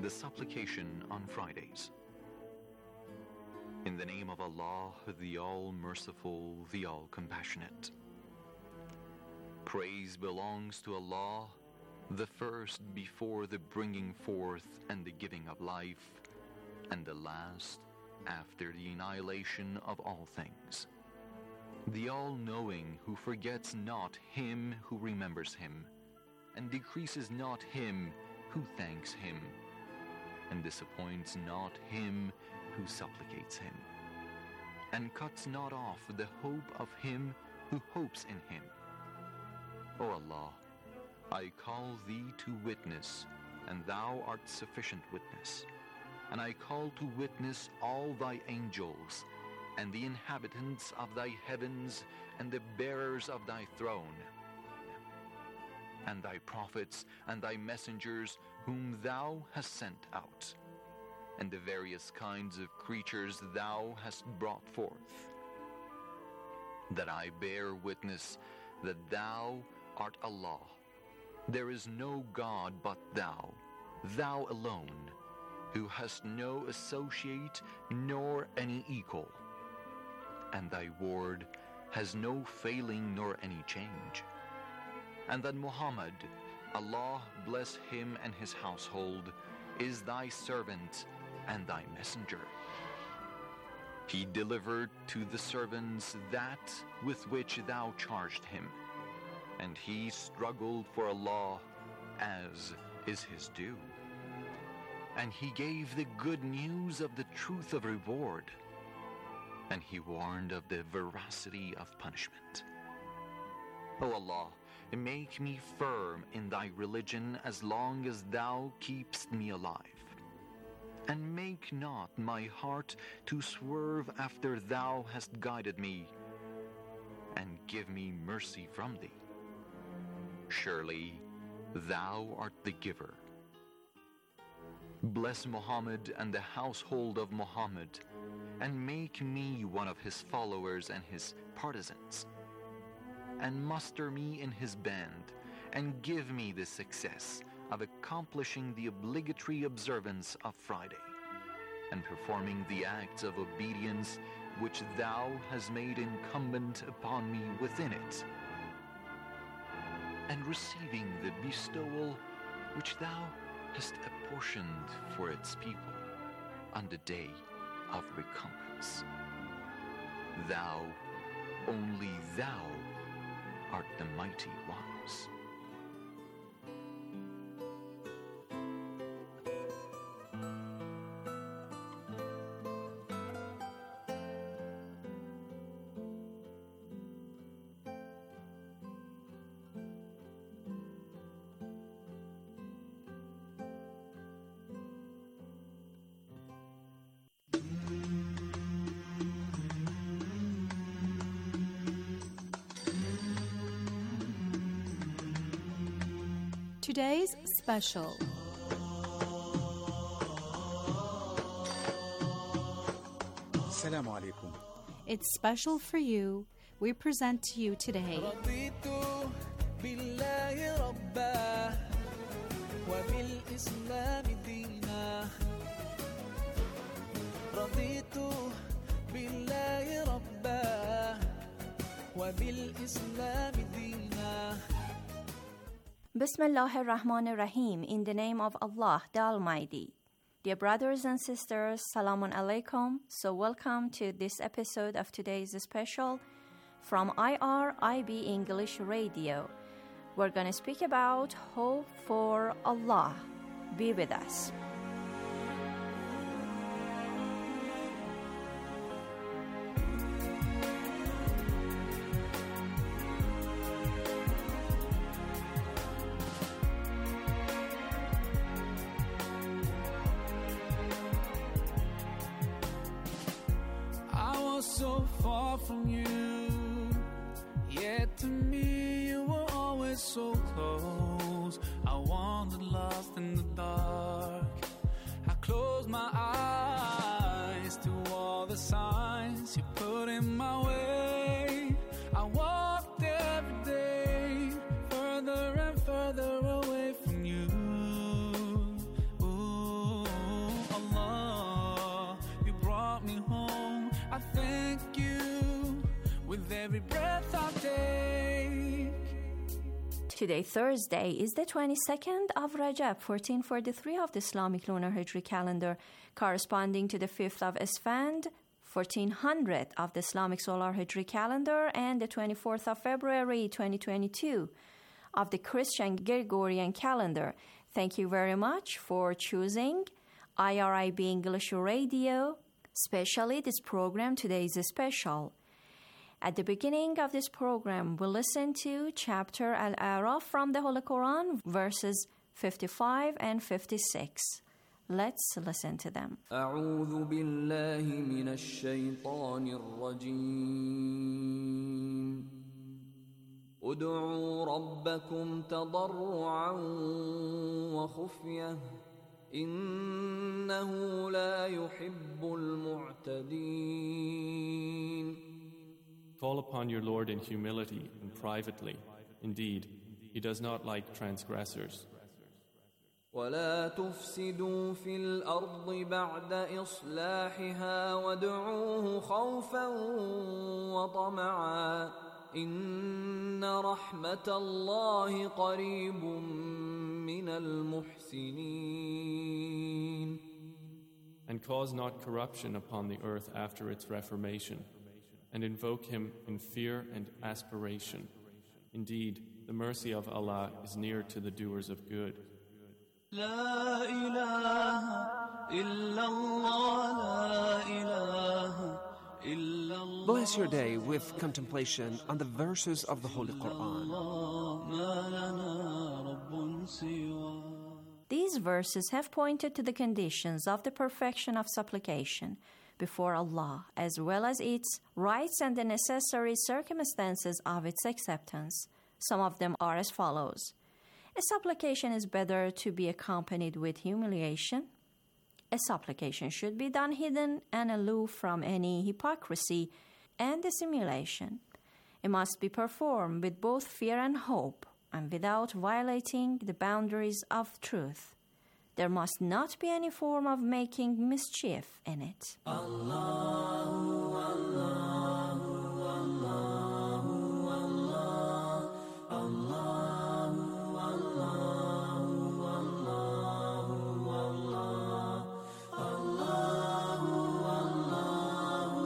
the supplication on Fridays. In the name of Allah, the All-Merciful, the All-Compassionate. Praise belongs to Allah, the first before the bringing forth and the giving of life, and the last after the annihilation of all things. The All-Knowing, who forgets not him who remembers him, and decreases not him who thanks him, and disappoints not him who supplicates him, and cuts not off the hope of him who hopes in him. O Allah, I call thee to witness, and thou art sufficient witness, and I call to witness all thy angels, and the inhabitants of thy heavens, and the bearers of thy throne, and thy prophets, and thy messengers, whom thou hast sent out, and the various kinds of creatures thou hast brought forth, that I bear witness that thou art Allah. There is no God but thou, thou alone, who hast no associate nor any equal, and thy word has no failing nor any change, and that Muhammad, Allah bless him and his household, is thy servant and thy messenger. He delivered to the servants that with which thou charged him, and he struggled for Allah as is his due. And he gave the good news of the truth of reward, and he warned of the veracity of punishment. O Allah, make me firm in thy religion as long as thou keepst me alive, and make not my heart to swerve after thou hast guided me, and give me mercy from thee. Surely thou art the giver. Bless Muhammad and the household of Muhammad, and make me one of his followers and his partisans, and muster me in his band, and give me the success of accomplishing the obligatory observance of Friday, and performing the acts of obedience which thou hast made incumbent upon me within it, and receiving the bestowal which thou hast apportioned for its people on the day of recompense. Thou, only thou, art the mighty wise. Today's special. Assalamu alaikum. It's special for you. We present to you today Bismillahir Rahmanir Rahim, in the name of Allah, the Almighty. Dear brothers and sisters, Salamun Alaikum. So welcome to this episode of today's special from IRIB English Radio. We're going to speak about hope for Allah. Be with us. So far from you, yet to me you were always so close. I wandered lost in the dark. I closed my eyes to all the signs you put in my way. I walked every day further and further away from you. Ooh. every breath I take. Today, Thursday, is the 22nd of Rajab, 1443 of the Islamic lunar Hijri calendar, corresponding to the 5th of Esfand, 1400 of the Islamic solar Hijri calendar, and the 24th of February, 2022 of the Christian Gregorian calendar. Thank you very much for choosing IRIB English Radio. Especially this program today is special. At the beginning of this program, we'll listen to chapter Al-A'raf from the Holy Quran, verses 55 and 56. Let's listen to them. أعوذ بالله من الشيطان الرجيم ادعوا ربكم تضرعا وخفية إنه لا يحب المعتدين. Call upon your Lord in humility and privately. Indeed, He does not like transgressors. ولا تفسدوا في الأرض بعد إصلاحها وادعوه خوفا وطمعا إن رحمة الله قريب من المحسنين. And cause not corruption upon the earth after its reformation, and invoke Him in fear and aspiration. Indeed, the mercy of Allah is near to the doers of good. لا إله إلا الله لا إله إلا الله. Bless your day with contemplation on the verses of the Holy Quran. ما لنا رب سواه. These verses have pointed to the conditions of the perfection of supplication before Allah, as well as its rights and the necessary circumstances of its acceptance. Some of them are as follows. A supplication is better to be accompanied with humiliation. A supplication should be done hidden and aloof from any hypocrisy and dissimulation. It must be performed with both fear and hope, and without violating the boundaries of truth. There must not be any form of making mischief in it. Allahu, Allahu, Allahu, Allah, Allahu, Allahu, Allahu, Allah, Allahu, Allahu,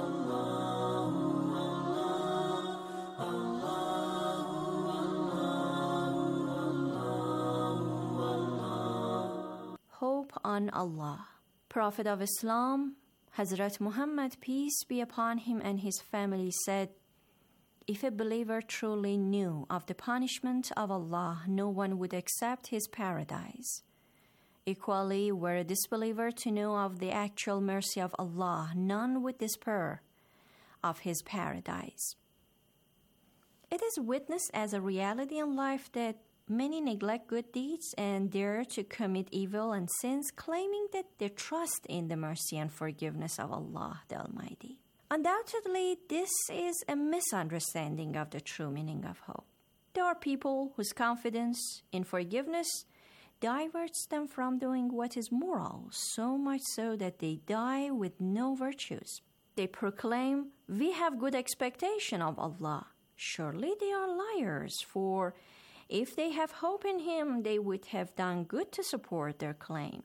Hope on Allah. Prophet of Islam, Hazrat Muhammad, peace be upon him and his family, said, "If a believer truly knew of the punishment of Allah, no one would accept his paradise. Equally, were a disbeliever to know of the actual mercy of Allah, none would despair of his paradise." It is witnessed as a reality in life that many neglect good deeds and dare to commit evil and sins, claiming that they trust in the mercy and forgiveness of Allah the Almighty. Undoubtedly, this is a misunderstanding of the true meaning of hope. There are people whose confidence in forgiveness diverts them from doing what is moral, so much so that they die with no virtues. They proclaim, "We have good expectation of Allah." Surely they are liars, for if they have hope in Him, they would have done good to support their claim.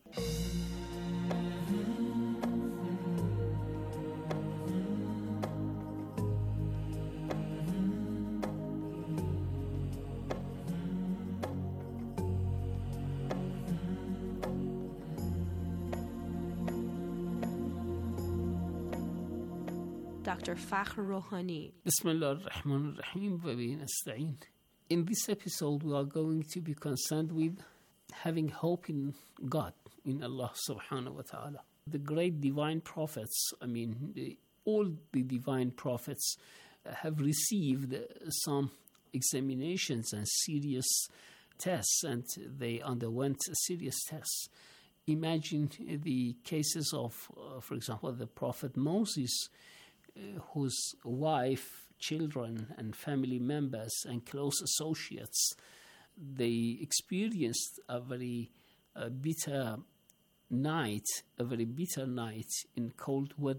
Dr. Fakhr Rouhani. Bismillah ar-Rahman ar-Rahim wa bihi nasta'in. In this episode, we are going to be concerned with having hope in God, in Allah subhanahu wa ta'ala. The great divine prophets, all the divine prophets have received some examinations and serious tests, and they underwent serious tests. Imagine the cases of, for example, the Prophet Moses, whose wife, children, and family members and close associates, they experienced a very bitter night in cold weather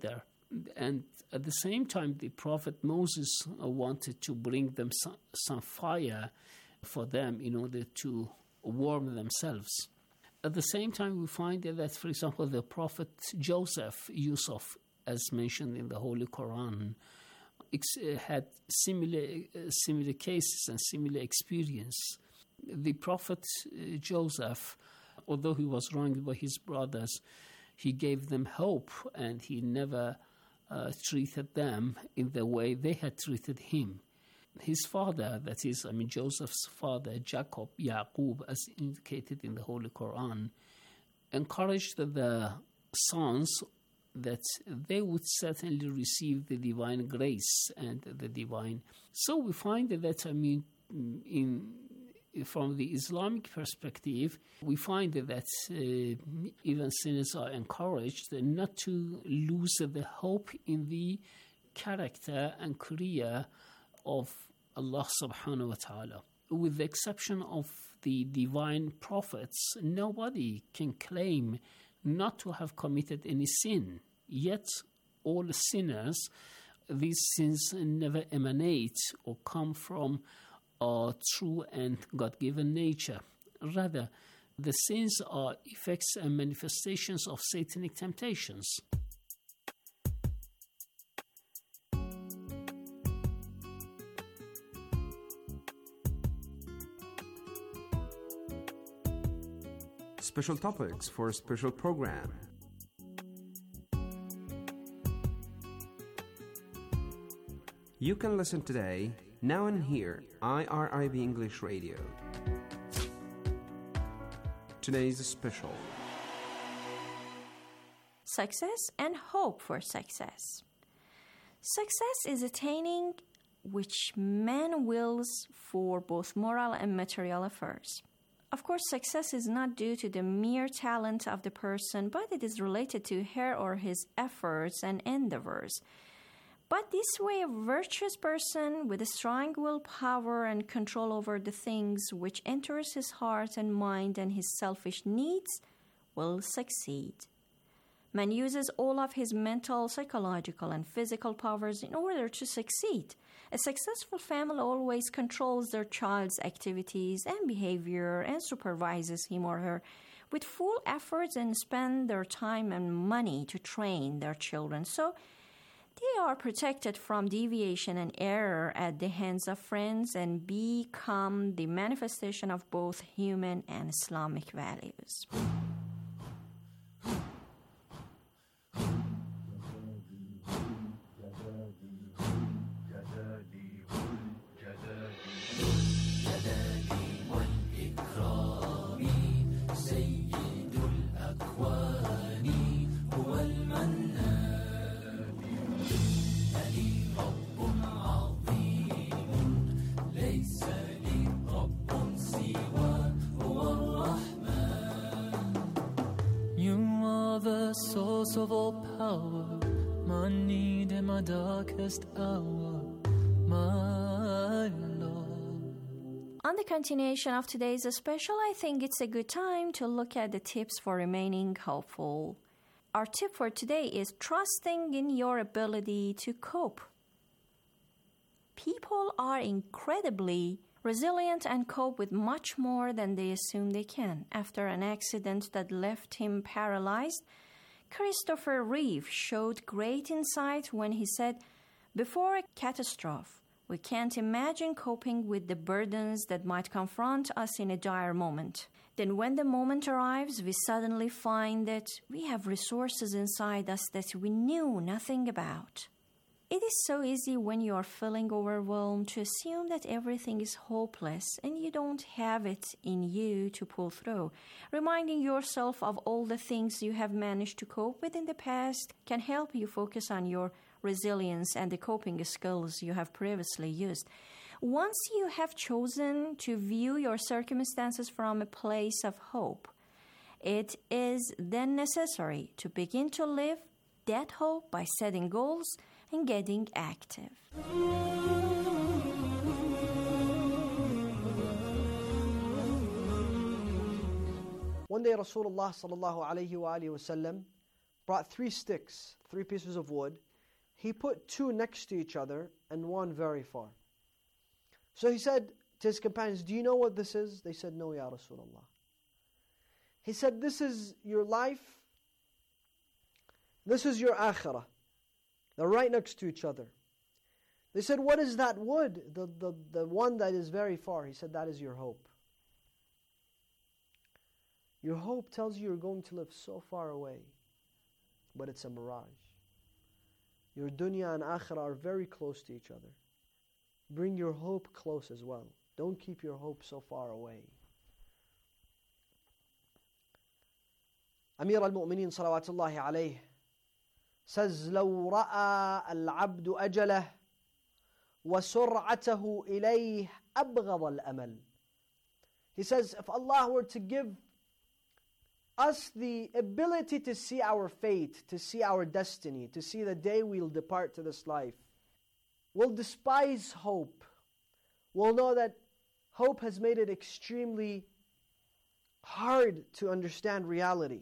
And at the same time, the Prophet Moses wanted to bring them some fire for them in order to warm themselves. At the same time, we find that, for example, the Prophet Yusuf, as mentioned in the Holy Quran, had similar cases and similar experience. The Prophet Joseph, although he was wronged by his brothers, he gave them hope, and he never treated them in the way they had treated him. His father, Joseph's father, Yaqub, as indicated in the Holy Quran, encouraged the sons that they would certainly receive the divine grace and the divine. So we find that, from the Islamic perspective, we find that even sinners are encouraged not to lose the hope in the character and career of Allah subhanahu wa ta'ala. With the exception of the divine prophets, nobody can claim not to have committed any sin. Yet all sinners, these sins never emanate or come from our true and God-given nature. Rather, the sins are effects and manifestations of satanic temptations. Special topics for a special program. You can listen today, now and here, IRIB English Radio. Today's special. Success and hope for success. Success is attaining which man wills for both moral and material affairs. Of course, success is not due to the mere talent of the person, but it is related to her or his efforts and endeavors. But this way, a virtuous person with a strong willpower and control over the things which enters his heart and mind and his selfish needs will succeed. Man uses all of his mental, psychological, and physical powers in order to succeed. A successful family always controls their child's activities and behavior and supervises him or her with full efforts and spend their time and money to train their children. So they are protected from deviation and error at the hands of friends and become the manifestation of both human and Islamic values. Source of all power, my need in my darkest hour, my Lord. On the continuation of today's special, I think it's a good time to look at the tips for remaining hopeful. Our tip for today is trusting in your ability to cope. People are incredibly resilient and cope with much more than they assume they can. After an accident that left him paralyzed, Christopher Reeve showed great insight when he said, "Before a catastrophe, we can't imagine coping with the burdens that might confront us in a dire moment. Then when the moment arrives, we suddenly find that we have resources inside us that we knew nothing about." It is so easy when you are feeling overwhelmed to assume that everything is hopeless and you don't have it in you to pull through. Reminding yourself of all the things you have managed to cope with in the past can help you focus on your resilience and the coping skills you have previously used. Once you have chosen to view your circumstances from a place of hope, it is then necessary to begin to live that hope by setting goals and getting active. One day Rasulullah sallallahu alayhi wa sallam brought 3 sticks, 3 pieces of wood, he put two next to each other and one very far. So he said to his companions, do you know what this is? They said, no, Ya Rasulullah. He said, this is your life, this is your akhirah. They're right next to each other. They said, what is that wood? The one that is very far. He said, that is your hope. Your hope tells you you're going to live so far away, but it's a mirage. Your dunya and akhirah are very close to each other. Bring your hope close as well. Don't keep your hope so far away. Amir al-Mu'mineen salawatullahi alayhi says, لو رأى العبد أجله وسرعته إليه أبغض الأمل. He says, if Allah were to give us the ability to see our fate, to see our destiny, to see the day we'll depart to this life, we'll despise hope. We'll know that hope has made it extremely hard to understand reality.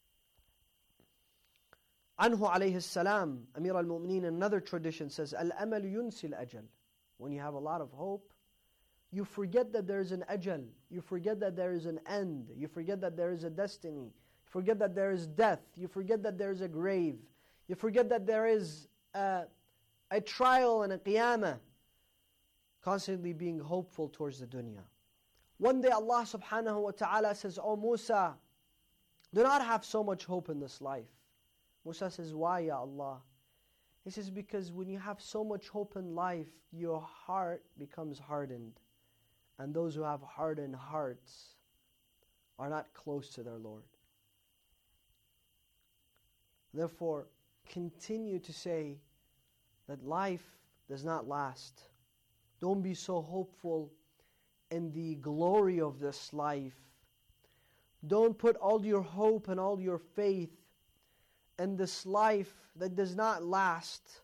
Anhu alayhi salam, Amir al-Mu'mineen, another tradition says, Al-amal yunsi al-ajal. When you have a lot of hope, you forget that there is an ajal. You forget that there is an end. You forget that there is a destiny. You forget that there is death. You forget that there is a grave. You forget that there is a trial and a qiyamah. Constantly being hopeful towards the dunya. One day Allah subhanahu wa ta'ala says, O Musa, do not have so much hope in this life. Musa says, why, Ya Allah? He says, because when you have so much hope in life, your heart becomes hardened. And those who have hardened hearts are not close to their Lord. Therefore, continue to say that life does not last. Don't be so hopeful in the glory of this life. Don't put all your hope and all your faith in this life that does not last.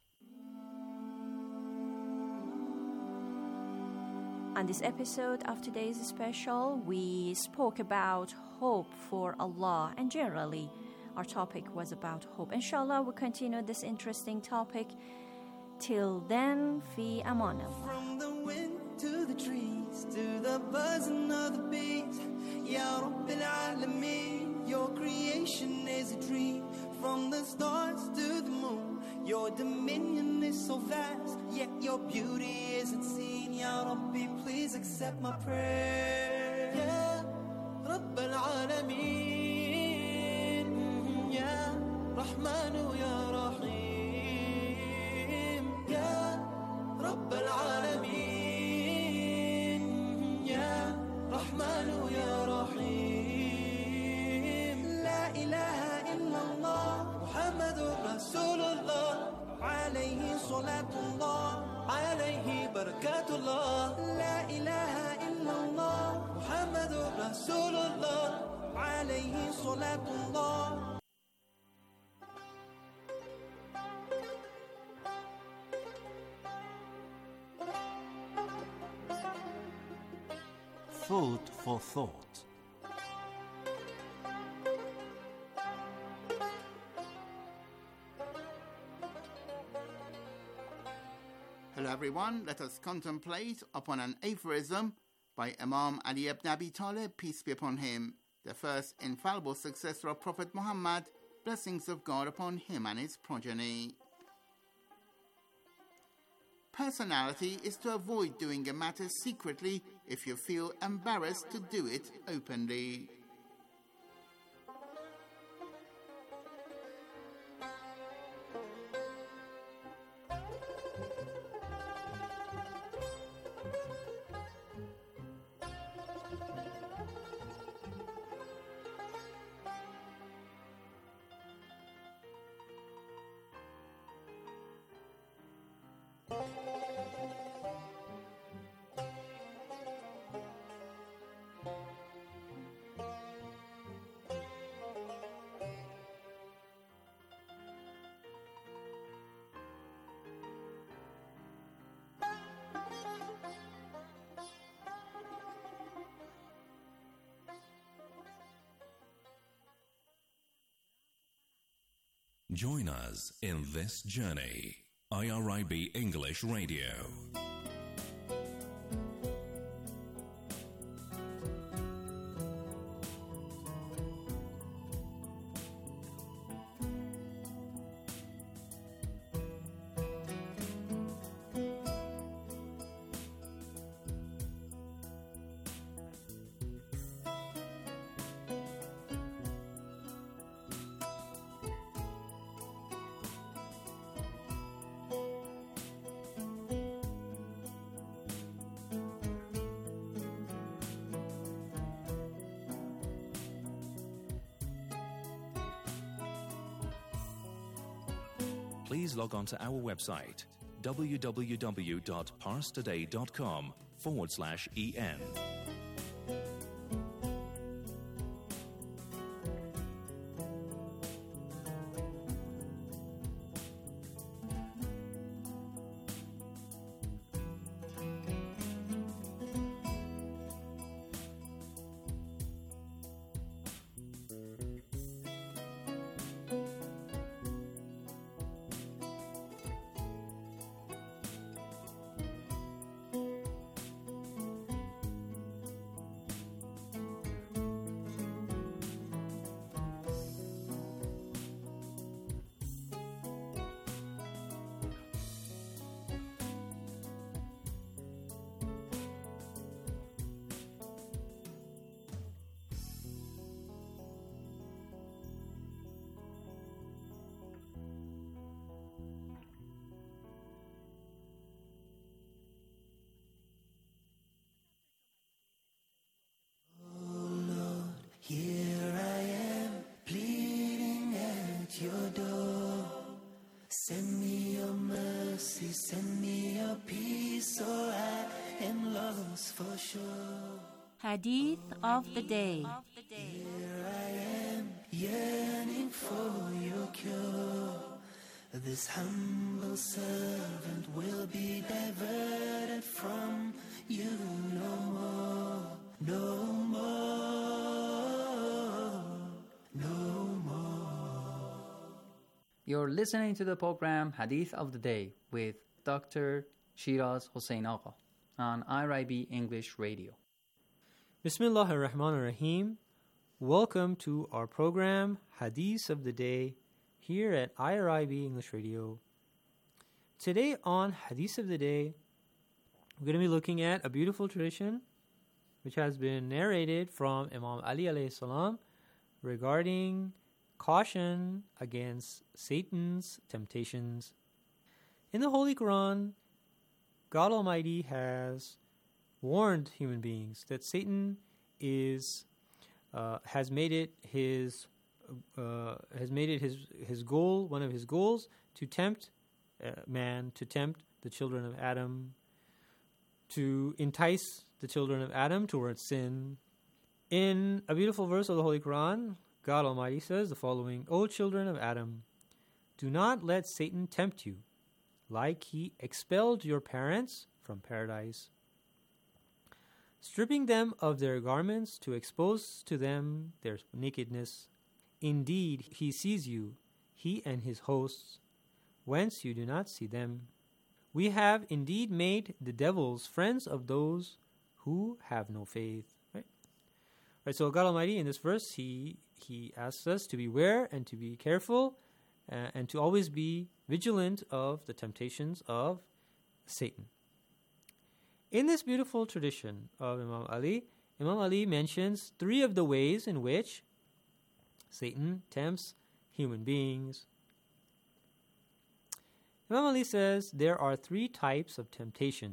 On this episode of today's special, we spoke about hope for Allah, and generally our topic was about hope. Inshallah, we'll continue this interesting topic. Till then, fi amanallah. From the wind to the trees, to the buzzing of the bees, Ya Rabbil Alameen, your creation is a dream. From the stars to the moon, your dominion is so vast, yet your beauty isn't seen. Ya Rabbi, please accept my prayer. Ya Rabbil Alameen, Ya Rahmanu Ya Rahim, Ya Rabbil Alameen, Ya Rahmanu Ya Rahim. La ilaha illallah, Muhammadur Rasulullah, alayhi salatullah, alayhi barakatullah. La ilaha illallah, Muhammadur Rasulullah, alayhi salatullah. Food for thought. Hello everyone, let us contemplate upon an aphorism by Imam Ali ibn Abi Talib, peace be upon him, the first infallible successor of Prophet Muhammad, blessings of God upon him and his progeny. Personality is to avoid doing a matter secretly if you feel embarrassed to do it openly. Join us in this journey. IRIB English Radio. Please log on to our website www.parstoday.com/en. Here I am, pleading at your door. Send me your mercy, send me your peace, or I am lost for sure. Hadith of the day. Here I am, yearning for your cure. This humble servant will be diverted from you no more, no more, no more. You're listening to the program Hadith of the Day with Dr. Shiraz Hossein Agha on IRIB English Radio. Bismillah ar-Rahman ar-Rahim. Welcome to our program Hadith of the Day here at IRIB English Radio. Today on Hadith of the Day, we're going to be looking at a beautiful tradition which has been narrated from Imam Ali alayhi salam regarding caution against Satan's temptations. In the Holy Quran, God Almighty has warned human beings that Satan has made it his goal, one of his goals, to tempt man, to tempt the children of Adam, to entice the children of Adam towards sin. In a beautiful verse of the Holy Quran, God Almighty says the following: O children of Adam, do not let Satan tempt you, like he expelled your parents from paradise, stripping them of their garments to expose to them their nakedness. Indeed, he sees you, he and his hosts, whence you do not see them. We have indeed made the devils friends of those who have no faith. Right. So God Almighty in this verse, He asks us to beware and to be careful and to always be vigilant of the temptations of Satan. In this beautiful tradition of Imam Ali mentions 3 of the ways in which Satan tempts human beings. Imam Ali says there are 3 types of temptation.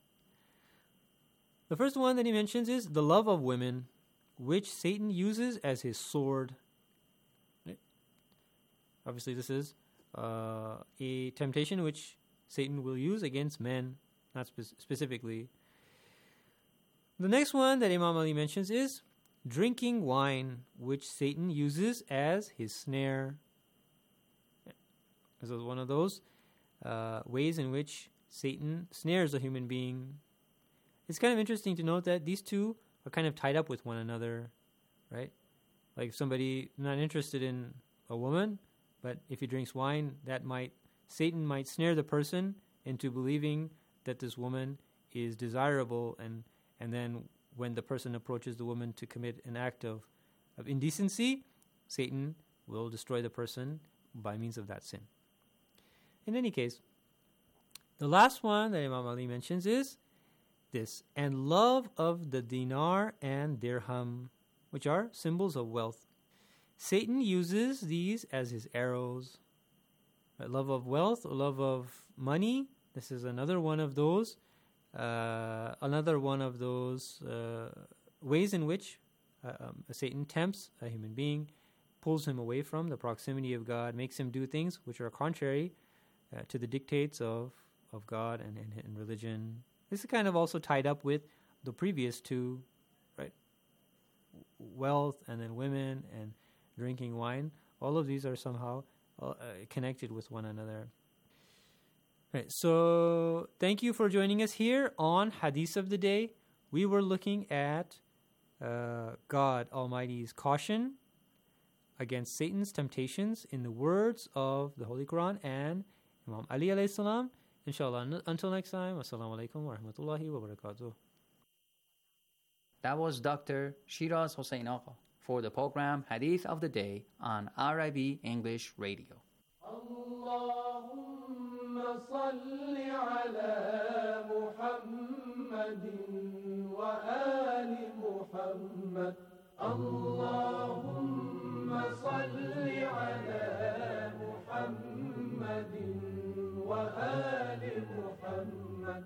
The first one that he mentions is the love of women, which Satan uses as his sword. Right? Obviously, this is a temptation which Satan will use against men, not specifically. The next one that Imam Ali mentions is drinking wine, which Satan uses as his snare. This is one of those ways in which Satan snares a human being. It's kind of interesting to note that these two are kind of tied up with one another, right? Like if somebody not interested in a woman, but if he drinks wine, that might Satan might snare the person into believing that this woman is desirable, and then when the person approaches the woman to commit an act of indecency, Satan will destroy the person by means of that sin. In any case, the last one that Imam Ali mentions is this: and love of the dinar and dirham, which are symbols of wealth. Satan uses these as his arrows. Love of wealth, love of money. This is another one of those ways in which Satan tempts a human being, pulls him away from the proximity of God, makes him do things which are contrary to the dictates of God and religion. This is kind of also tied up with the previous two, right? Wealth and then women and drinking wine. All of these are somehow connected with one another. Right, so thank you for joining us here on Hadith of the Day. We were looking at God Almighty's caution against Satan's temptations in the words of the Holy Quran and Imam Ali alayhi salam. Inshallah, until next time, assalamu alaikum wa rahmatullahi wa barakatuh. That was Dr. Shiraz Hossein Agha for the program Hadith of the Day on RIB English Radio. اللهم صل على محمد وآل محمد اللهم صل على محمد وآل محمد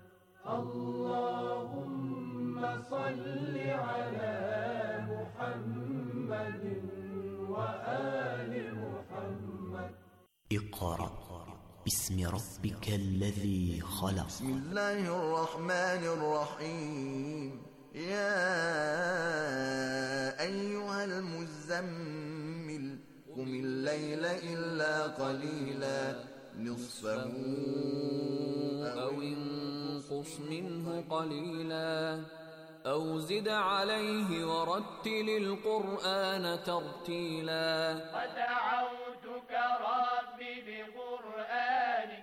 اللهم صل على محمد وآل محمد اقرأ باسم ربك الذي خلق. بسم الله الرحمن الرحيم. يا أيها المزمل قم الليل إلا قليلا نصفه أو انقص منه قليلا أو زد عليه ورتل القرآن ترتيلا ودعوتك ربي بقرآنك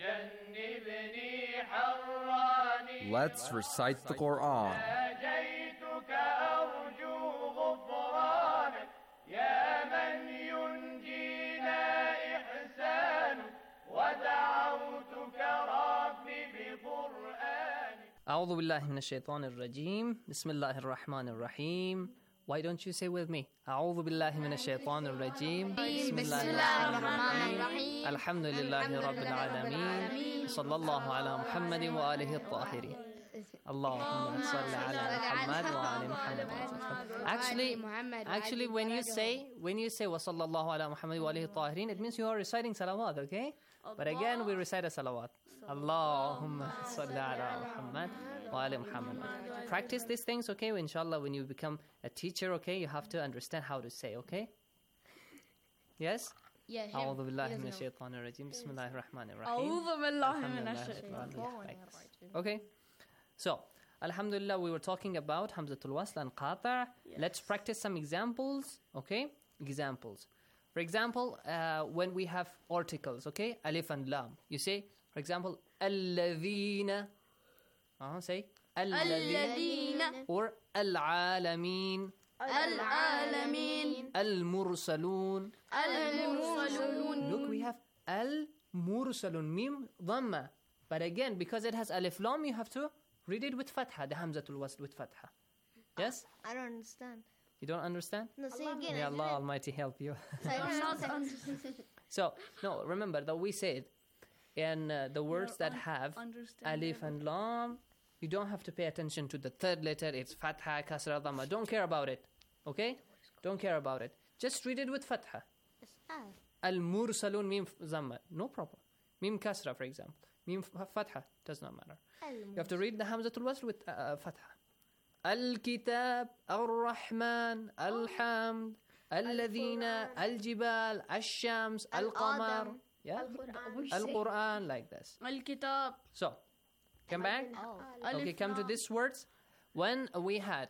جنبني حراني. Let's recite the Quran. ناجيتك أرجو غفرانك يا من ينجينا إحسانك ودعوتك ربي بقرآنك. أعوذ بالله من الشيطان الرجيم. بسم الله الرحمن الرحيم. Why don't you say with me? أعوذ بالله من الشيطان الرجيم. بسم الله الرحمن الرحيم. الحمد لله رب العالمين. صلى الله على محمد وآله الطاهرين. اللهم صل على محمد وآل محمد. Actually, when you say وصلى الله على محمد وآله الطاهرين, it means you are reciting salawat, okay? But again, we recite a salawat. اللهم صل على محمد وآل محمد. Practice these things, okay? Inshallah, when you become a teacher, okay, you have to understand how to say, okay? Yes? Yeah. أعوذ بالله من الشيطان الرجيم. بسم الله الرحمن الرحيم. أعوذ بالله من الشيطان الرجيم. Okay. So, Alhamdulillah, we were talking about Hamzatul Wasl and Qata'. Let's practice some examples, okay? Examples. For example, when we have articles, okay? Alif and Lam. You say, for example, الذين. Say الذين. Or العالمين. العالمين. المرسلون. المرسلون. Look, we have المرسلون, mim dhamma. But again, because it has alif lam, you have to read it with fatha, the Hamzatul Wasl with fatha. Yes? I don't understand. You don't understand? No, say again. May Allah Almighty help you. Understand. So, no, remember that we said in the words that have alif and lam, you don't have to pay attention to the third letter. It's fatha, kasra, dhamma. Don't care about it. Okay? Don't care about it. Just read it with fatha. Al-mursalun mim dhamma. No problem. Mim kasra, for example. Mim fatha. Does not matter. You have to read the Hamzatul Wasl with fatha. Al-kitab, al-rahman, al-hamd, al-ladhina, al-jibal, al-shams, al-qamar. Yeah? Al-Quran, like this. Al-kitab. So, come back. Okay, come to these words. When we have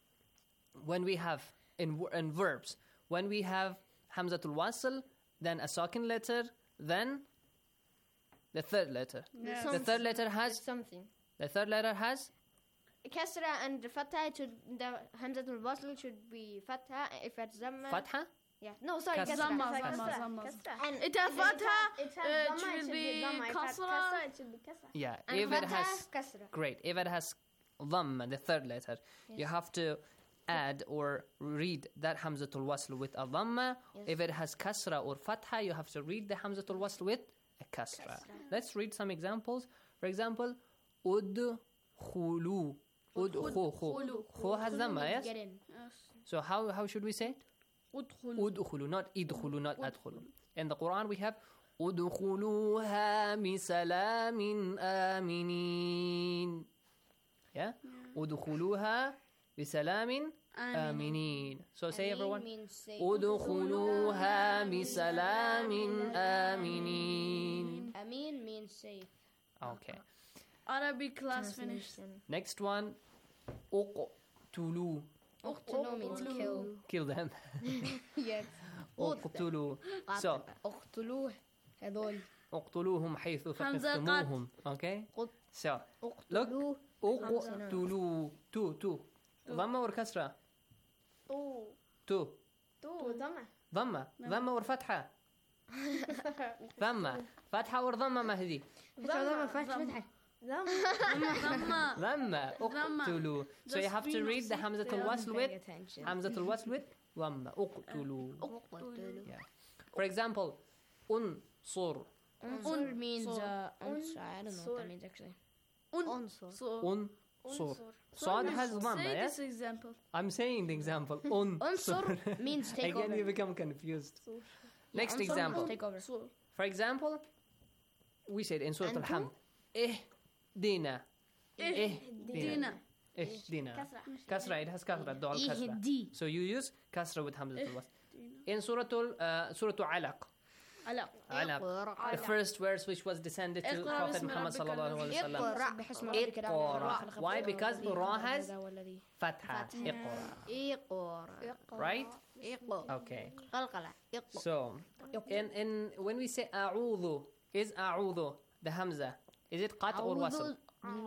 in verbs, when we have Hamzatul Wasl, then a second letter, then The third letter. Yeah. The third letter has something. The third letter has Kasra and Fatha, the Hamzatul Wasl should be Fatha. If it's Zamma. Fatha? Yeah. No, sorry. Kasra. Zamma. And it has Fatha, it should be Kasra. It should be Kasra. Yeah. And If it Fatha, has Kasra. great. If it has Dhamma, the third letter, you have to add or read that Hamzatul Wasl with a Dhamma. If it has Kasra or Fatha, you have to read the Hamzatul Wasl with a Kasra. Let's read some examples. For example, Udkhulu. Kho has Dhamma, yes? Get in. So how should we say it? Udkhulu, not idkhulu, not adkhulu. In the Quran we have Udkhuluha bisalamin aminin. Yeah? Udkhuluha bisalamin aminin. So say everyone. Udkhuluha bisalamin aminin. Amin means safe. Okay. Arabic class finished. Next one. Uqtulu. Uqtulu means kill. Kill them. Yes. Uqtulu. So. Uqtulu هذول. اقتلوهم حيث ثقفتموهم. Okay? So, look. اقتلوا. تو. ضمة or كسرة? تو. ضمة or فتحة؟ ضمة. فتحة or ضمة مهدي؟ فتحة. ضمة. اقتلوا. So you have to read the Hamzatul Wasl with Hamzatul Wasl with ضمة. اقتلوا. Yeah. For example, Unsur. Unsur means I don't know what that means actually. Unsur. Sod has Dhamma, Say yes? this example. I'm saying the example. Unsur means take Again, over. you become confused. Next example. Take over. For example, we said in Surah Al-Hamd, Ihdina. Ihdina. Ihdina. Kasra, it has kasra, dual kasra. So you use kasra with Hamzatul Wasl. In Surah Alaq. Alaq. The first verse which was descended to Prophet Muhammad sallallahu alaihi wasallam. Iqra. Why? Because Ra has Fatha. Iqra. Right? Okay. So, in when we say A'udhu, is A'udhu the Hamza? Is it Qat or Wasl?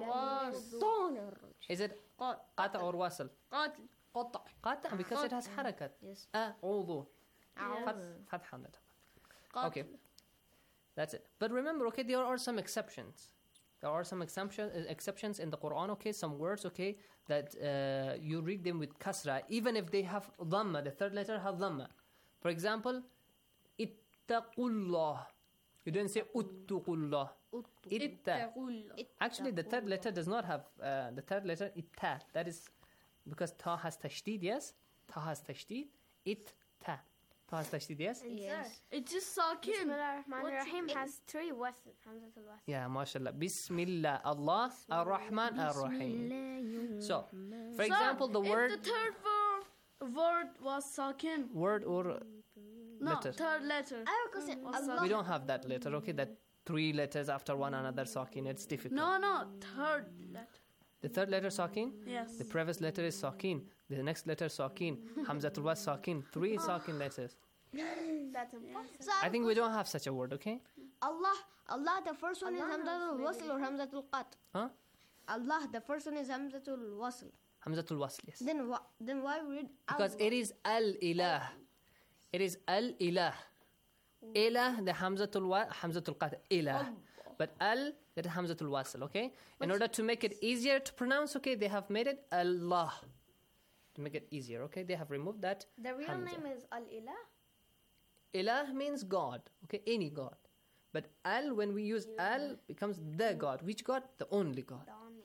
Is it Qat or Wasl? Qat because it has harakat. A'udhu. Fatha. Okay, that's it. But remember, okay, there are some exceptions. There are some exceptions in the Quran, okay, some words, okay, that you read them with kasra, even if they have dhamma, the third letter has dhamma. For example, ittaqullah. You didn't say uttaqullah. Actually, the third letter does not have, the third letter, itta. That is because ta has tashdid, yes? Ta has tashdid, itta. Yes? Yes. It's just sakin. Bismillahirrahmanirrahim has 3 wasl. Hamzatul Wasl. Yeah, mashallah. Bismillah. Allah ar-Rahman ar-Rahim. So, for example, the word... If the third word was sakin. Word or letter? No, third letter. We don't have that letter, okay? That 3 letters after one another sakin. It's difficult. No, third letter. The third letter sakin? Yes. The previous letter is sakin. The next letter sakin. Hamzatul Wasl sakin. 3 sakin letters. That's impossible. I think we don't have such a word, okay? Allah, the first one is Hamzatul Wasl or Hamzatul Qat? Huh? Allah, the first one is Hamzatul Wasl. Hamzatul Wasl, yes. Then why we read Because it is Al-Ilah. It is Al-Ilah. Ilah, the Hamzatul Qat, Ilah. But Al, that is Hamzatul Wasl, okay? In order to make it easier to pronounce, okay, they have made it Allah. To make it easier, okay? They have removed that The real Hamza. name is Al-Ilah? Ilah means God, okay? Any God. But Al, when we use Al, becomes the God. Which God? The only God.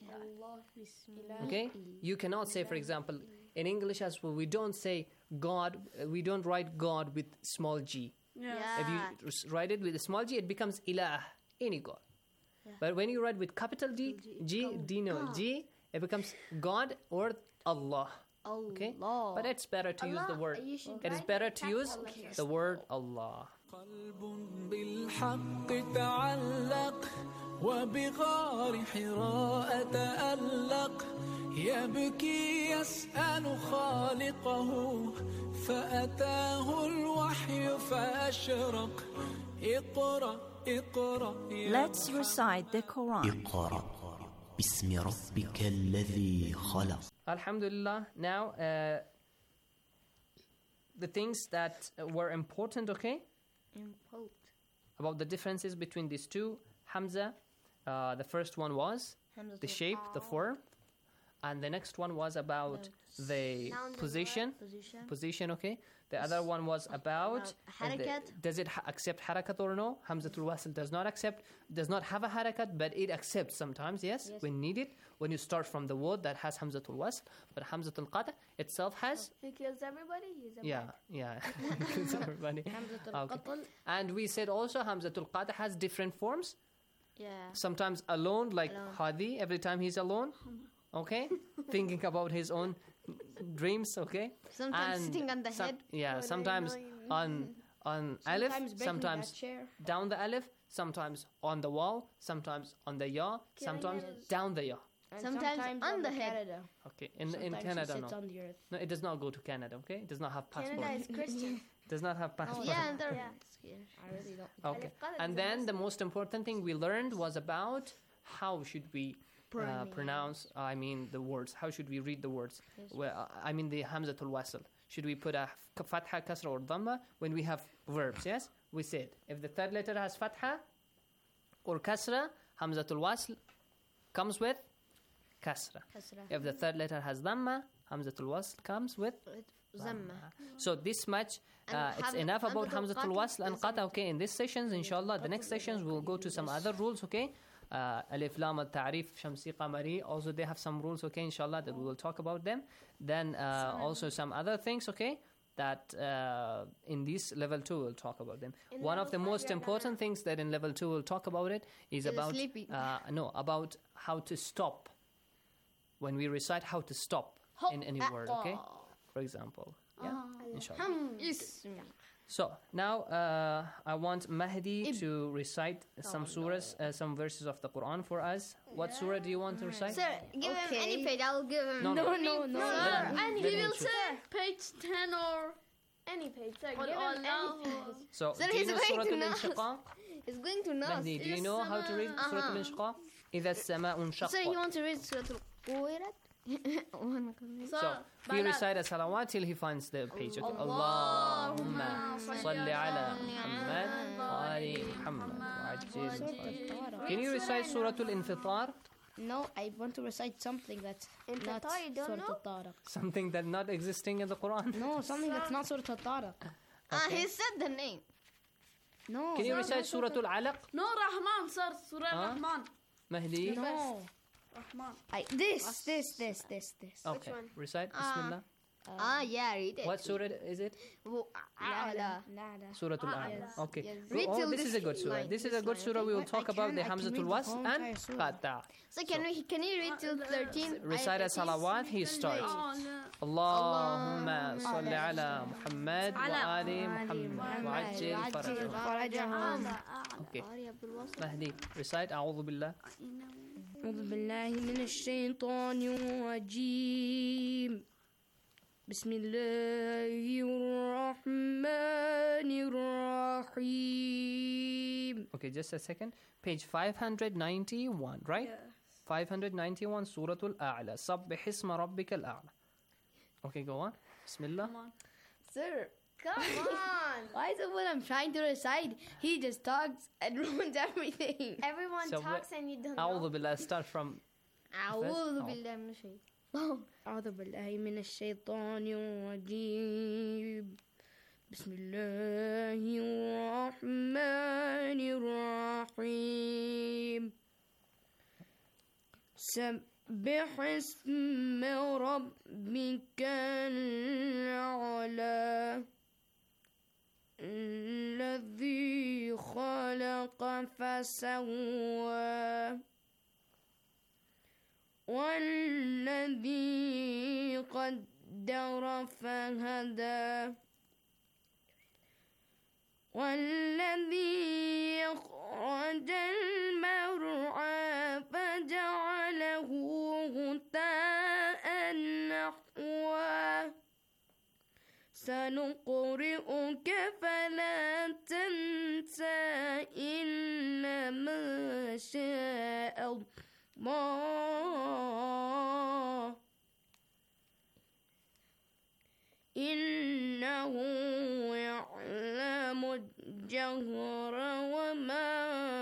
Okay? You cannot say, for example, in English as well, we don't say God, we don't write God with small g. Yeah. If you write it with a small g, it becomes Ilah, any God. But when you write with capital G, G, it becomes God or Allah. Okay? But it's better to use the word. It is better to use the word Allah. قلب بالحق تعلق وبغار حراء تألق يبكي يسأل خالقه فأتاه الوحي فأشرق اقرأ Let's recite the Quran. اقرأ باسم ربك الذي خلق. Alhamdulillah. Now, the things that were important, okay? About the differences between these two. Hamza, the first one was the shape, the form. And the next one was about the position, okay? The other one was about does it accept harakat or no? Hamzatul wasl does not have a harakat, but it accepts sometimes, yes, when needed, when you start from the word that has Hamzatul wasl. But Hamzatul qata itself has... He kills everybody? Yeah. He kills everybody. Okay. And we said also Hamzatul qata has different forms. Yeah. Sometimes alone, like Hadi, every time he's alone. Okay, thinking about his own dreams. Okay, sometimes and sitting on the head. Yeah, sometimes on alif, sometimes down the alif, sometimes on the wall, sometimes on the ya, sometimes down the ya. Sometimes on the head. Okay, in Canada, no. On the earth. No, it does not go to Canada. Okay, it does not have passport. Canada is Christian. Does not have passport. I really don't. Okay, and then the most important thing we learned was about how should we pronounce, the words. How should we read the words? Yes. Well, the Hamzatul Wasl. Should we put a Fatha, Kasra or Dhamma when we have verbs, yes? We said, if the third letter has Fatha or Kasra, Hamzatul Wasl comes with Kasra. If the third letter has Dhamma, Hamzatul Wasl comes with Dhamma. So this much, it's enough about Hamzatul Wasl and Qata, okay? In these sessions, inshallah, the next sessions we'll go to some other rules, okay? Alif, Lam, Al-Ta'rif, Shamsi, Qamari. Also, they have some rules, okay, inshallah, that we will talk about them. Then also some other things, okay, that in this level 2 we'll talk about them. One of the most important things that in level 2 we'll talk about it is about about how to stop. When we recite, how to stop in any word, okay? For example, inshallah. So now I want Mahdi to recite some surahs, some verses of the Quran for us. What surah do you want to recite? Sir, give him any page. I'll give him. No. And he will say page 10 or any page. Sir, give him any page. So do you know Surah Al-Inshiqaq? He's going to know. Mahdi, do you know how to read Surah Al-Inshiqaq? إذا السماء انشقت. Sir, you want to read Surah Al-Quwirat? So we recite a salawat till he finds the page. Okay? Allahumma salli ala Muhammad wa ali Muhammad. Can you recite Surah Al-Infitar? No, I want to recite something that's not Surah Al-Tariq. Something that's not existing in the Quran? No, something that's not Surah Al-Tariq. He said the name. No. Can you recite Surah Al-Alaq? No, Rahman, sir. Surah Rahman. Mahdi? No. This. Okay. Recite. Bismillah. Read it. What surah is it? Surah Al-A'la. Okay. This is a good surah. This is a good surah. We will talk about the Hamzatul Wasl and Qata. So can you read till 13? Recite a salawat. He starts. Allahumma salli ala Muhammad wa ali Muhammad wa ajil farajahum. Okay. Mahdi, recite. A'udhu billah. أعوذ بالله من الشيطان الرجيم بسم الله الرحمن الرحيم. Okay, just a second. Page 591, right? Yes. 591, Surah Al-A'la. Sabbih isma rabbika al-a'la. Okay, go on. Bismillah. Come on. Sir, come on. Why is it when I'm trying to recite, he just talks and ruins everything? Everyone talks and you don't know. A'udhu billah. Start from... أعوذ بالله من الشيطان الرجيم بسم الله الرحمن الرحيم سبح اسم ربك الأعلى الذي خلق فسوى والذي قدر فهدى والذي أخرج المرعى فجعله غثاء نحوا سنقرئك فلا تنسى إلا إنه يعلم الجهر وما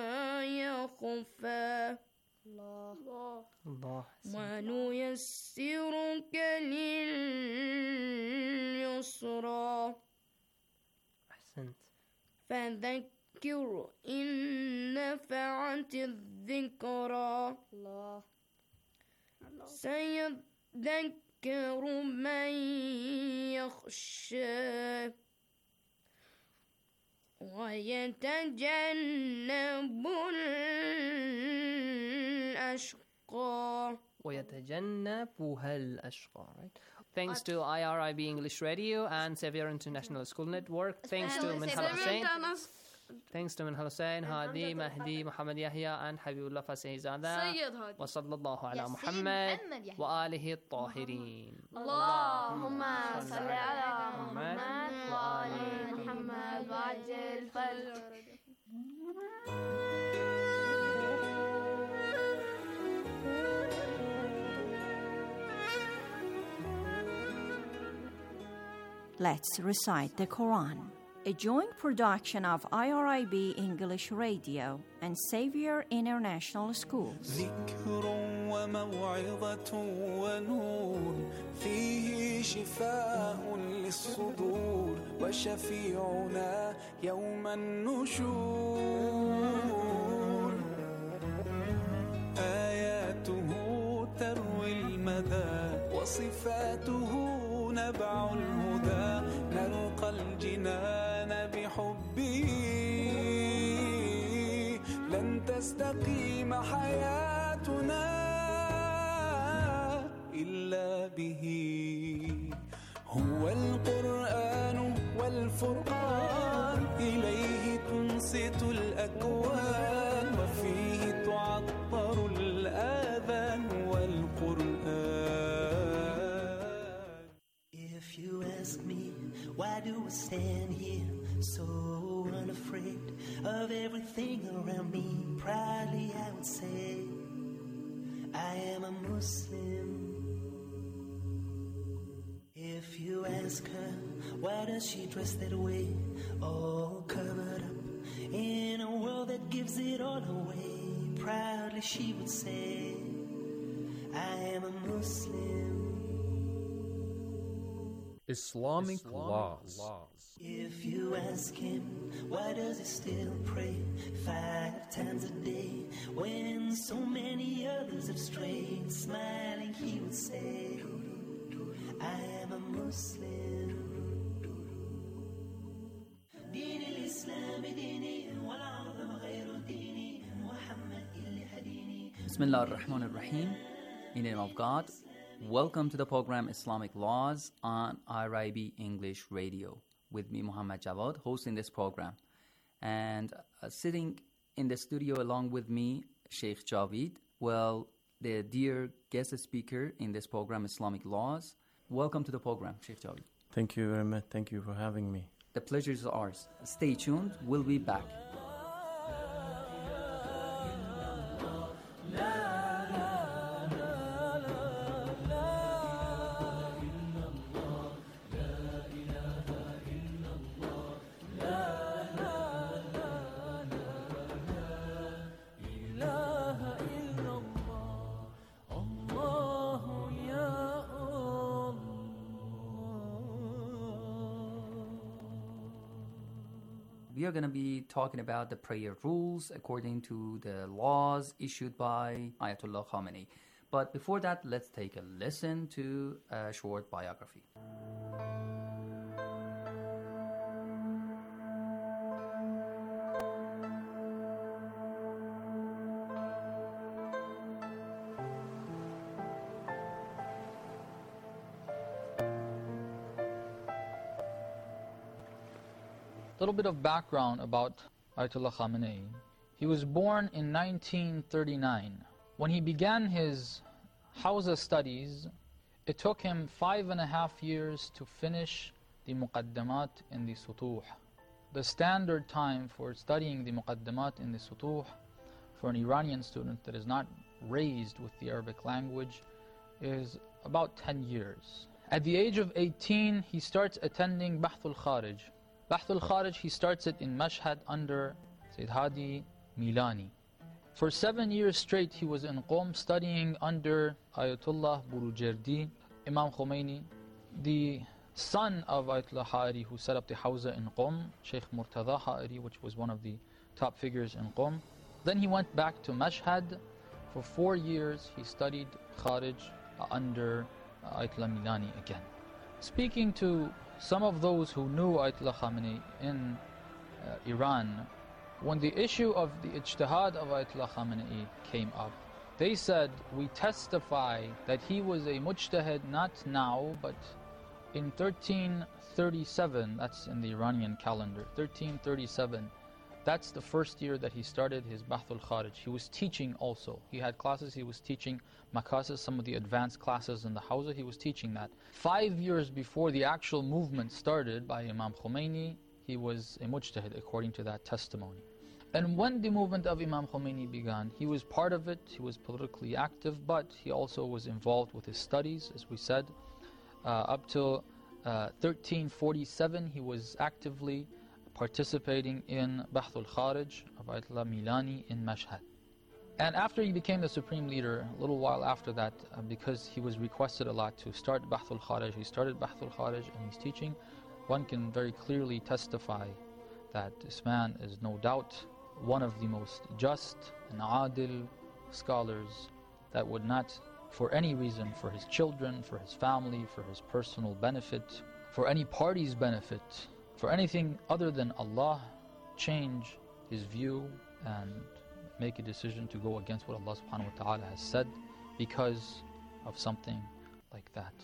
يخفى الله ونيسرك لليسرى أحسنت فذكر إن نفعت الذكرى سيذكر من يخشى ويتجنب الأشقى ويتجنبها الأشقى, right? Thanks to IRIB English Radio and Xavier International School Network. Thanks to Minhal Hussain. Thanks to Minhal Hussain, Hadi, Mahdi, Muhammad Yahya and Habibullah Fasihzada. Wa sallallahu ala Muhammad wa alihi at-tahirin. Allahumma salli ala Muhammad wa ali Muhammad wa ajil farj. Let's recite the Quran, a joint production of IRIB English Radio and Xavier International Schools. ذكر وموعظة ونور فيه شفاء للصدور وشفيعنا يوم النشور آياته تروي المدى وصفاته نبع الهدى نلقى الجنان بحبه لن تستقيم حياتنا إلا به هو القرآن والفرقان إليه تنصت الأكوان وفيه تعطر الآذان والقرآن. If you ask me, why do I stand here so unafraid of everything around me? Proudly I would say, I am a Muslim. If you ask her, why does she dress that way, all covered up in a world that gives it all away? Proudly she would say, I am a Muslim. Islamic laws. If you ask him, why does he still pray 5 times a day when so many others have strayed? Smiling he would say, I am a Muslim. دين الإسلام ديني والعظم غير ديني محمد اللي هديني. Bismillah ar-Rahman ar-Rahim. In the name of God. Welcome to the program Islamic Laws on IRIB English Radio. With me, Muhammad Jawad, hosting this program. And sitting in the studio along with me, Sheikh Javid. Well, the dear guest speaker in this program, Islamic Laws. Welcome to the program, Sheikh Javid. Thank you very much. Thank you for having me. The pleasure is ours. Stay tuned. We'll be back. We are going to be talking about the prayer rules according to the laws issued by Ayatollah Khamenei. But before that, let's take a listen to a short biography. A little bit of background about Ayatollah Khamenei. He was born in 1939. When he began his Hawza studies, it took him 5.5 years to finish the Muqaddamat in the Sutuh. The standard time for studying the Muqaddamat in the Sutuh for an Iranian student that is not raised with the Arabic language is about 10 years. At the age of 18, he starts attending Bahth al-Kharij. Bahth al-Kharij, he starts it in Mashhad under Sayyid Hadi Milani. For 7 years straight, he was in Qom studying under Ayatollah Burujerdi, Imam Khomeini, the son of Ayatollah Ha'iri, who set up the Hawza in Qom, Sheikh Murtada Ha'iri, which was one of the top figures in Qom. Then he went back to Mashhad. For 4 years, he studied Kharij under Ayatollah Milani again. Speaking to some of those who knew Ayatollah Khamenei in Iran, when the issue of the ijtihad of Ayatollah Khamenei came up, they said, we testify that he was a mujtahid not now, but in 1337, that's in the Iranian calendar, 1337, that's the first year that he started his Bahth al-Kharij. He was teaching also. He had classes, he was teaching makasis, some of the advanced classes in the Hawza, he was teaching that. 5 years before the actual movement started by Imam Khomeini, he was a mujtahid according to that testimony. And when the movement of Imam Khomeini began, he was part of it, he was politically active, but he also was involved with his studies, as we said. Up till 1347, he was actively participating in Bahth al-Kharij of Ayatollah Milani in Mashhad. And after he became the supreme leader, a little while after that, because he was requested a lot to start Bahth al-Kharij, he started Bahth al-Kharij and he's teaching. One can very clearly testify that this man is no doubt one of the most just and adil scholars that would not, for any reason, for his children, for his family, for his personal benefit, for any party's benefit, for anything other than Allah, change his view and make a decision to go against what Allah subhanahu wa ta'ala has said because of something like that.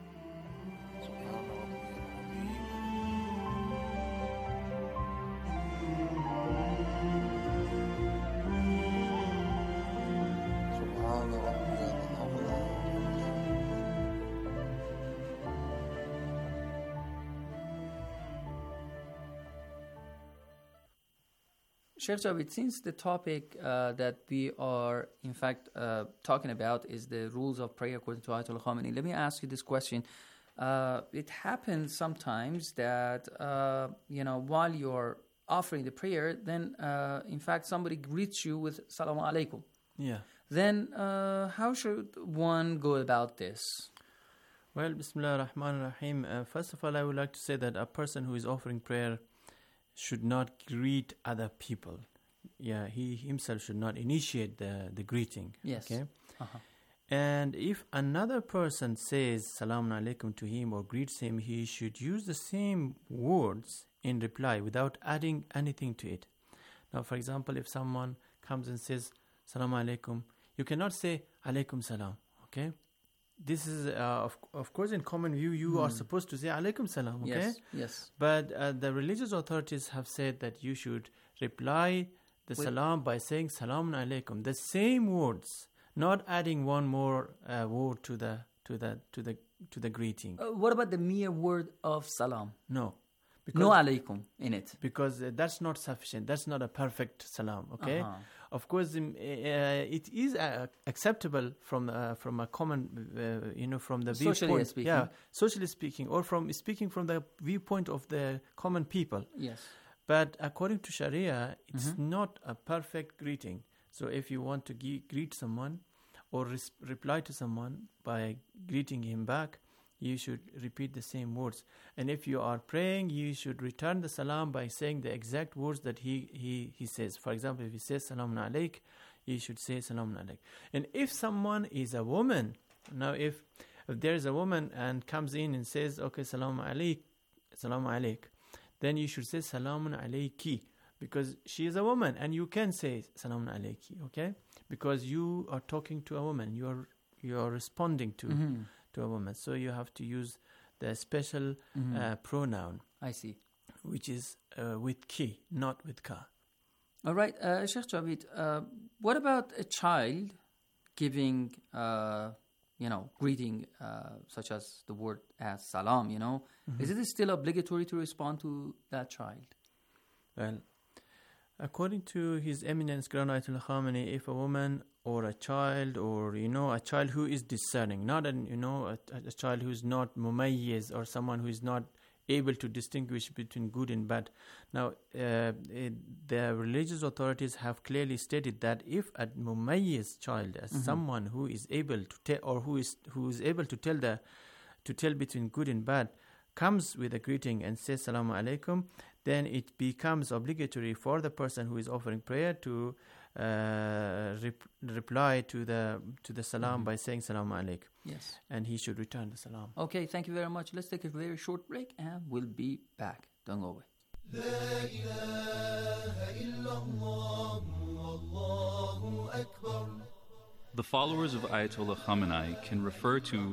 Sheikh Javed, since the topic that we are in fact talking about is the rules of prayer according to Ayatollah Khamenei, let me ask you this question. It happens sometimes that, while you're offering the prayer, then in fact somebody greets you with Salaam Alaikum. Yeah. Then how should one go about this? Well, Bismillah ar-Rahman ar-Rahim. First of all, I would like to say that a person who is offering prayer should not greet other people. Yeah, he himself should not initiate the greeting. Yes. Okay. And if another person says Salaam Alaikum to him or greets him, he should use the same words in reply without adding anything to it. Now, for example, if someone comes and says Salaam Alaikum, you cannot say Alaikum Salam. Okay. This is, of course, in common view, you are supposed to say Alaikum Salam, okay? Yes, yes. But the religious authorities have said that you should reply the salam by saying Salamun Alaikum, the same words, not adding one more word to the greeting. What about the mere word of salam? No. No alaikum in it. Because that's not sufficient. That's not a perfect salam, okay? Of course, it is acceptable from a common, from the socially viewpoint. Speaking. Yeah, socially speaking, or from speaking from the viewpoint of the common people. Yes. But according to Sharia, it's not a perfect greeting. So if you want to greet someone or reply to someone by greeting him back, you should repeat the same words. And if you are praying, you should return the salam by saying the exact words that he says. For example, if he says Salamun Alaik, you should say Salamun Alaik. And if someone is a woman, now if there is a woman and comes in and says, okay, Salamun Alaik, then you should say Salamun Alaiki, because she is a woman and you can say Salamun Alaiki, okay? Because you are talking to a woman, you are responding to a woman. So you have to use the special pronoun. I see. Which is with ki, not with ka. All right. Sheikh Javed, what about a child giving, greeting, such as the word as salam, Is it still obligatory to respond to that child? Well, according to His Eminence Grand Ayatollah Khamenei, if a woman or a child, or a child who is discerning, not a child who is not mumayyiz, or someone who is not able to distinguish between good and bad. Now, the religious authorities have clearly stated that if a mumayyiz child, as someone who is able to tell, or who is able to tell between good and bad, comes with a greeting and says Salaam alaikum, then it becomes obligatory for the person who is offering prayer to reply to the salam by saying Salaam alaikum. Yes. And he should return the salam. Okay, thank you very much. Let's take a very short break and we'll be back. Don't go away. The followers of Ayatollah Khamenei can refer to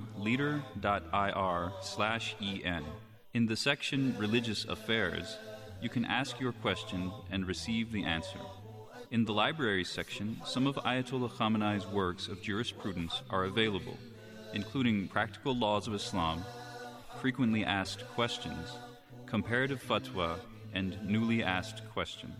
leader.ir/en. In the section Religious Affairs, you can ask your question and receive the answer. In the Libraries section, some of Ayatollah Khamenei's works of jurisprudence are available, including Practical Laws of Islam, Frequently Asked Questions, Comparative Fatwa, and Newly Asked Questions.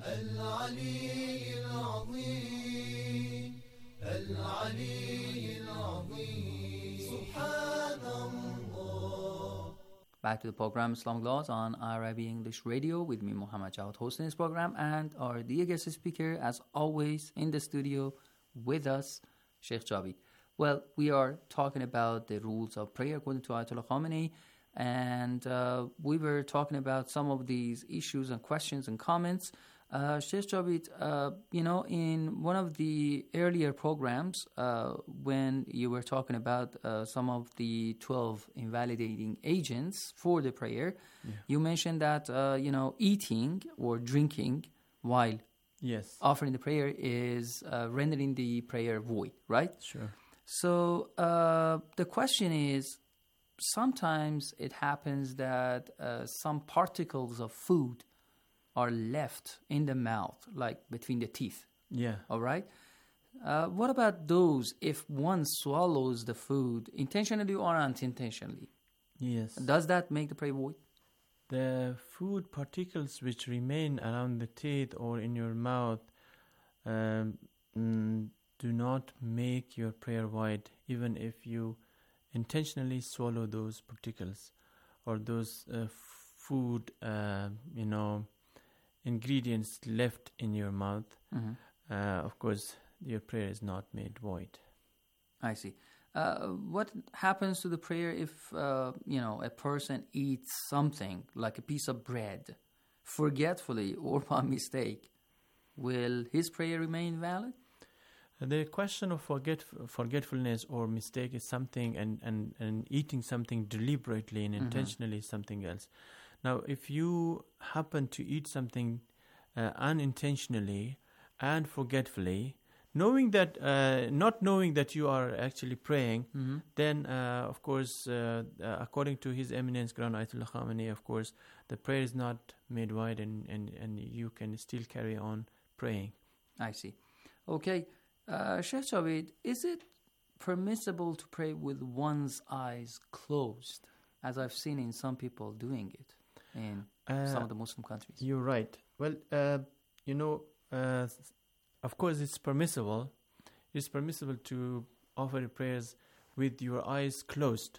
Back to the program Islamic Laws on IRIB English Radio with me, Muhammad Jawad, hosting this program, and our dear guest speaker, as always, in the studio with us, Sheikh Javid. Well, we are talking about the rules of prayer according to Ayatollah Khamenei, and we were talking about some of these issues and questions and comments. Sheikh Javid, in one of the earlier programs, when you were talking about some of the 12 invalidating agents for the prayer, you mentioned that, eating or drinking while offering the prayer is rendering the prayer void, right? Sure. So the question is, sometimes it happens that some particles of food are left in the mouth, like between the teeth. Yeah. All right? What about those if one swallows the food intentionally or unintentionally? Yes. Does that make the prayer void? The food particles which remain around the teeth or in your mouth do not make your prayer void, even if you intentionally swallow those particles or those food, ingredients left in your mouth. Of course, your prayer is not made void. I see. What happens to the prayer if, a person eats something like a piece of bread forgetfully or by mistake? Will his prayer remain valid? The question of forgetfulness or mistake is something, and eating something deliberately and intentionally is something else. Now, if you happen to eat something unintentionally and forgetfully, not knowing that you are actually praying, then, of course, according to His Eminence Grand Ayatollah Khamenei, of course, the prayer is not made void, and you can still carry on praying. I see. Okay. Sheikh Javid, is it permissible to pray with one's eyes closed, as I've seen in some people doing it in some of the Muslim countries? You're right. Well, of course it's permissible. It's permissible to offer prayers with your eyes closed.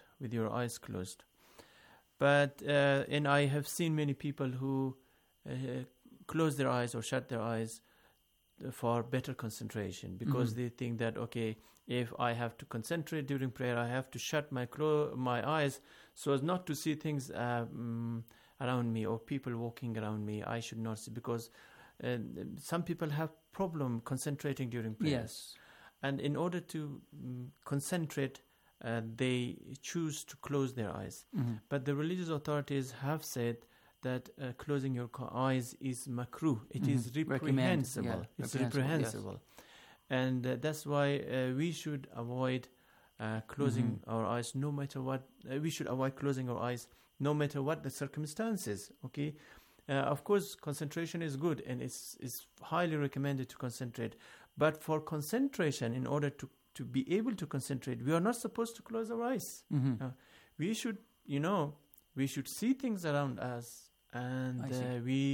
But, and I have seen many people who close their eyes or shut their eyes for better concentration, because they think that, okay, if I have to concentrate during prayer, I have to shut my eyes so as not to see things around me or people walking around me. I should not see, because some people have problem concentrating during prayer. Yes. And in order to concentrate, they choose to close their eyes. But the religious authorities have said that closing your eyes is makruh. It is reprehensible. It's reprehensible. Yes. And that's why we should avoid closing our eyes no matter what. We should avoid closing our eyes no matter what the circumstances. Okay. Of course, concentration is good, and it's highly recommended to concentrate. But for concentration, in order to be able to concentrate, we are not supposed to close our eyes. We should, we should see things around us, and we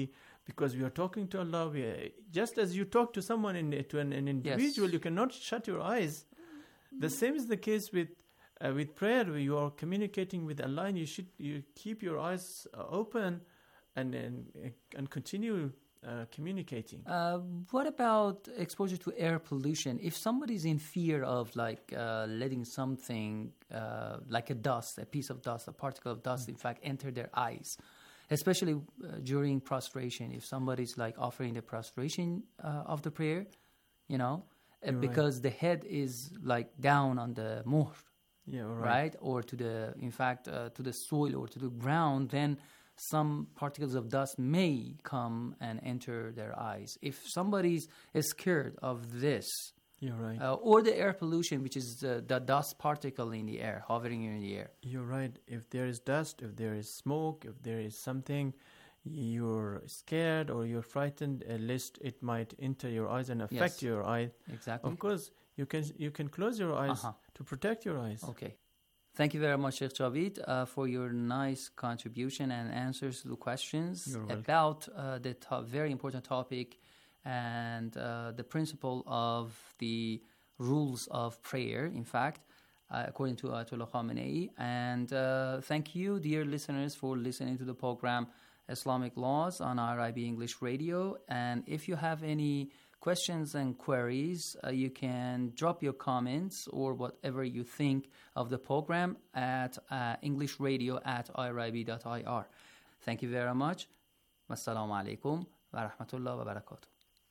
because we are talking to Allah. Just as you talk to someone, to an individual, you cannot shut your eyes. The same is the case with prayer, where you are communicating with Allah, and you keep your eyes open and continue communicating. What about exposure to air pollution? If somebody's in fear of letting something like a piece of dust, a particle of dust, in fact, enter their eyes, especially during prostration, if somebody's offering the prostration of the prayer, because the head is down on the muhr, right? Or to the soil or to the ground, then some particles of dust may come and enter their eyes. If somebody is scared of this, or the air pollution, which is the dust particle in the air, hovering in the air. You're right. If there is dust, if there is smoke, if there is something, you're scared or you're frightened, lest it might enter your eyes and affect your eye. Exactly. Of course, you can close your eyes to protect your eyes. Okay. Thank you very much, Sheikh Javid, for your nice contribution and answers to the questions about the very important topic and the principle of the rules of prayer, in fact, according to Ayatollah Khamenei. And thank you, dear listeners, for listening to the program Islamic Laws on IRIB English Radio. And if you have any questions and queries, you can drop your comments or whatever you think of the program at englishradio@irib.ir. Thank you very much. Wassalamu alaikum wa rahmatullah wa barakatuh.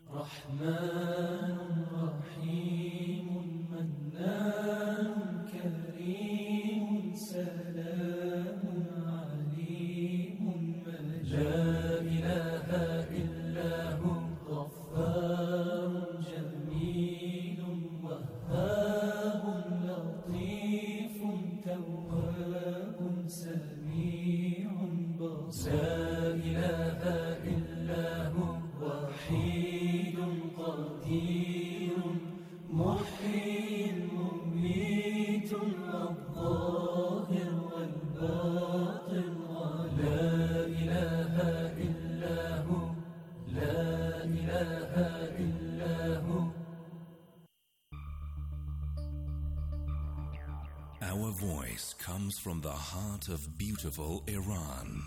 Our voice comes from the heart of beautiful Iran.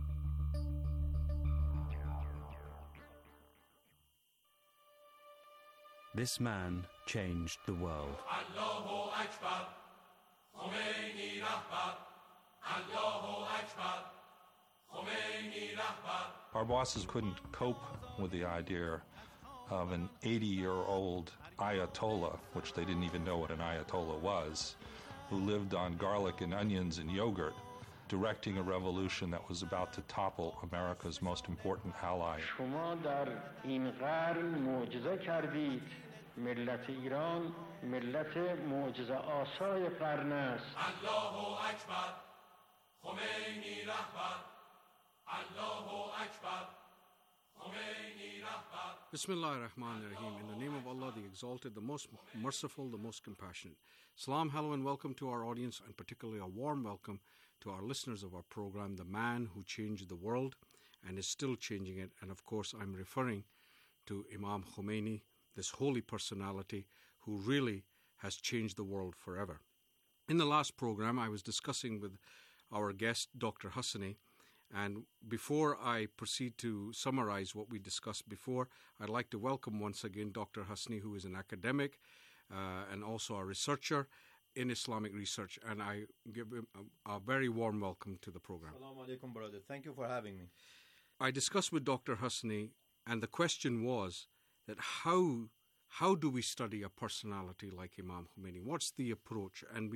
This man changed the world. Allahu Akbar, Khomeini Rahbar, Allahu Akbar, Khomeini Rahbar. Our bosses couldn't cope with the idea of an 80-year-old Ayatollah, which they didn't even know what an Ayatollah was, who lived on garlic and onions and yogurt, directing a revolution that was about to topple America's most important ally. شما در این قرن معجزه کردید. ملت ایران ملت معجزه آسای قرن است. Allahu Akbar, Khomeini Rahbar, Allahu Akbar, Khomeini Rahbar. Bismillah ar-Rahman ar-Rahim. In the name of Allah, the Exalted, the Most Merciful, the Most Compassionate. Salam, hello, and welcome to our audience, and particularly a warm welcome to our listeners of our program, The Man Who Changed the World and is still changing it. And of course, I'm referring to Imam Khomeini, this holy personality who really has changed the world forever. In the last program, I was discussing with our guest, Dr. Hassani, and before I proceed to summarize what we discussed before, I'd like to welcome once again Dr. Hassani, who is an academic and also a researcher in Islamic research, and I give him a very warm welcome to the program. Assalamu alaikum, brother. Thank you for having me. I discussed with Dr. Hassani, and the question was that how do we study a personality like Imam Khomeini? What's the approach? And